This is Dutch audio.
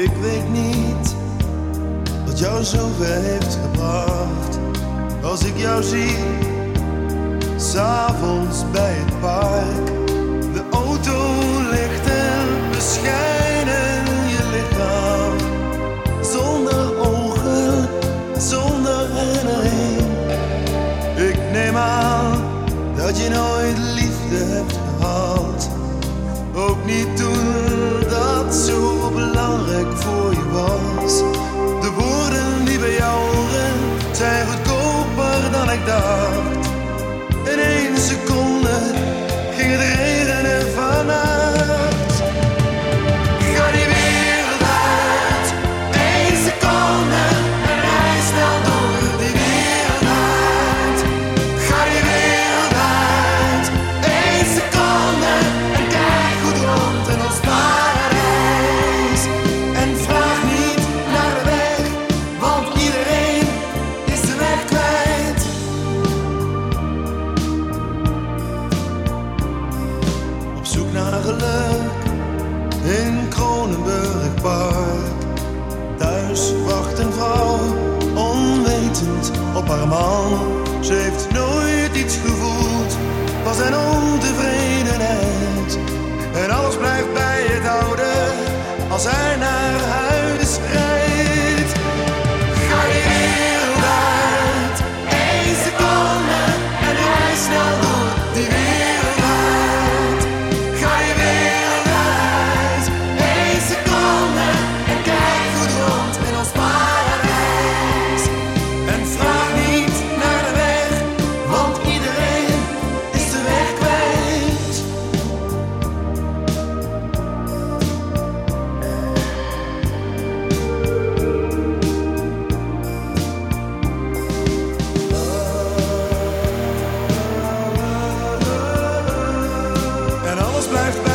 Ik weet niet wat jou zover heeft gebracht. Als ik jou zie, 's avonds bij het park. De autolichten beschijnen je lichaam. Zonder ogen, zonder herinnering. Ik neem aan dat je nooit liefde hebt gehad. Ook niet toen dat zo belangrijk voor je was. De woorden die bij jou horen zijn goedkoper dan ik dacht. In 1 seconde ging het regenen vannacht. Ga die wereld uit, 1 seconde en rij snel door die wereld uit. Ga die wereld uit, 1 seconde en kijk goed rond in ons paradijs. En vraag niet naar de weg, want iedereen is de weg kwijt. Op zoek naar geluk in Kronenburg Park. Thuis wacht een vrouw, onwetend op haar man. Ze heeft nooit iets gevoeld, was zijn ontevredenheid. En alles blijft bij het oude, als hij naar huis rijdt. Ga die wereld uit, 1 seconde en rij snel door die wereld uit. Ga die wereld uit, 1 seconde en kijk goed rond in ons paradijs. En vraag niet naar de weg, want iedereen is de weg kwijt. En alles blijft bij